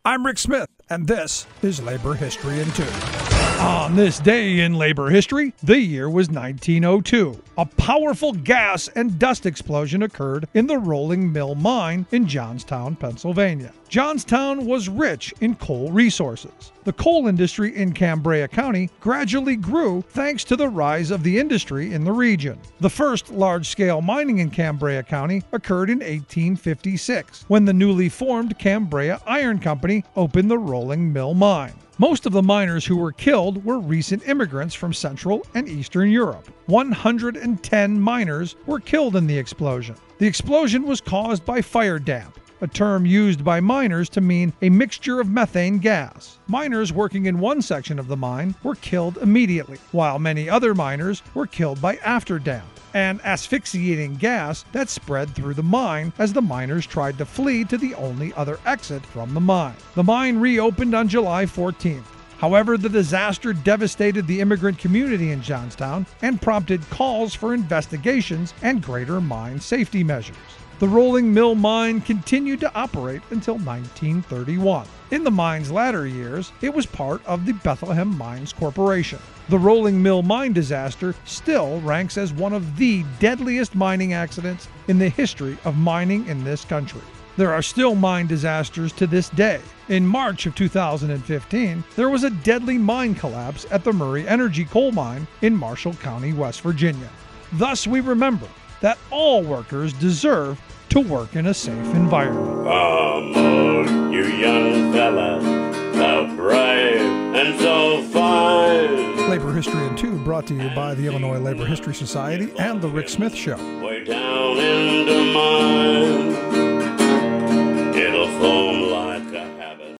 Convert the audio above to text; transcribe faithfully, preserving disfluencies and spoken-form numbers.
I'm Rick Smith, and this is Labor History in Two. On this day in labor history, the year was nineteen oh two. A powerful gas and dust explosion occurred in the Rolling Mill Mine in Johnstown, Pennsylvania. Johnstown was rich in coal resources. The coal industry in Cambria County gradually grew thanks to the rise of the industry in the region. The first large-scale mining in Cambria County occurred in eighteen fifty-six, when the newly formed Cambria Iron Company opened the Rolling Mill Mine. Most of the miners who were killed were recent immigrants from Central and Eastern Europe. one hundred ten miners were killed in the explosion. The explosion was caused by fire damp, a term used by miners to mean a mixture of methane gas. Miners working in one section of the mine were killed immediately, while many other miners were killed by afterdamp, an asphyxiating gas that spread through the mine as the miners tried to flee to the only other exit from the mine. The mine reopened on July fourteenth. However, the disaster devastated the immigrant community in Johnstown and prompted calls for investigations and greater mine safety measures. The Rolling Mill Mine continued to operate until nineteen thirty-one. In the mine's latter years, it was part of the Bethlehem Mines Corporation. The Rolling Mill Mine disaster still ranks as one of the deadliest mining accidents in the history of mining in this country. There are still mine disasters to this day. In March of two thousand fifteen, there was a deadly mine collapse at the Murray Energy coal mine in Marshall County, West Virginia. Thus, we remember that all workers deserve to work in a safe environment. Come on, you young fellas, so brave and so fine. Labor History in Two, brought to you by the Illinois Labor History Society and The Rick Smith Show. Way down in the mine.